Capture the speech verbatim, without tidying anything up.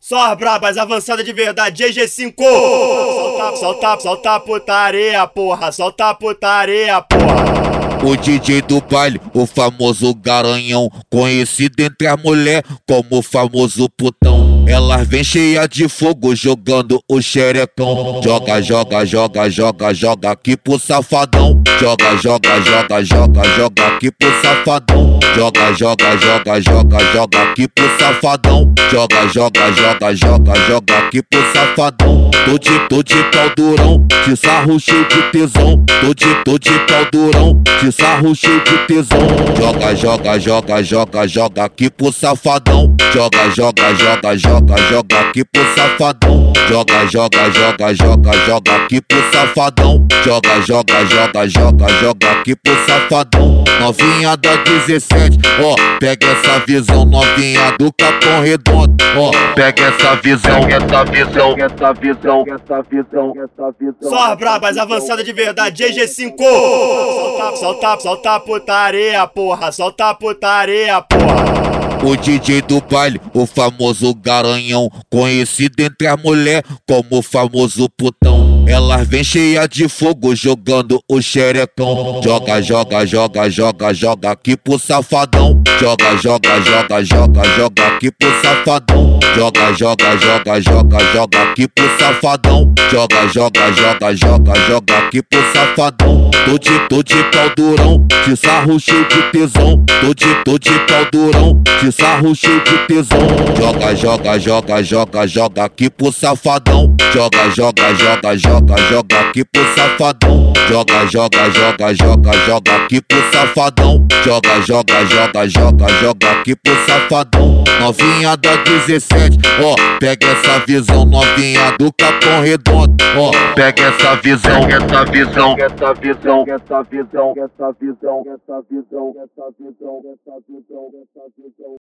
Só as brabas avançadas de verdade, G G cinco. Solta, solta, solta a putaria, porra. Solta a putaria, porra. O D J do baile, o famoso garanhão, conhecido entre as mulheres como o famoso putão. Elas vêm cheia de fogo jogando o xerecão. Joga, joga, joga, joga, joga aqui pro safadão. Joga, joga, joga, joga, joga aqui pro safadão. Joga, joga, joga, joga, joga aqui pro safadão. Joga, joga, joga, joga, joga aqui pro safadão. Tô de, tô de pau durão, de sarro cheio de tesão. Tô de, tô de pau durão, de sarro cheio de tesão. Joga, joga, joga, joga, joga aqui pro safadão. Joga, joga, joga, joga, joga aqui pro safadão. Joga, joga, joga, joga, joga aqui pro safadão. Joga, joga, joga, joga, joga aqui pro safadão. Novinha da dezessete, ó, pega essa visão. Novinha do Capão Redondo, ó, pega essa visão, essa visão, essa visão, essa visão, essa visão. Só as brabas avançadas de verdade, G G cinco. Solta, solta, solta a putaria, porra. Solta a putaria, porra. O D J do baile, o famoso garanhão, conhecido entre as mulheres como o famoso putão. Elas vêm cheia de fogo jogando o xerecão. Joga, joga, joga, joga, joga aqui pro safadão. Joga, joga, joga, joga, joga aqui pro safadão. Joga, joga, joga, joga, joga aqui pro safadão. Joga, joga, joga, joga, joga aqui pro safadão. Tô de, tô de pau durão, de sarro cheio de tesão. Tô de, tô de pau durão, de sarro cheio de tesão. Joga, joga, joga, joga, joga aqui pro safadão. Joga, joga, joga, joga, joga aqui pro safadão. Joga, joga, joga, joga, joga aqui pro safadão. Joga, joga, joga, joga, joga aqui pro safadão. Novinha da dezessete, ó, pega essa visão. Novinha do Capão Redondo, ó, pega essa visão, essa visão, essa visão, essa visão, essa visão, essa visão, essa visão, essa visão, essa visão.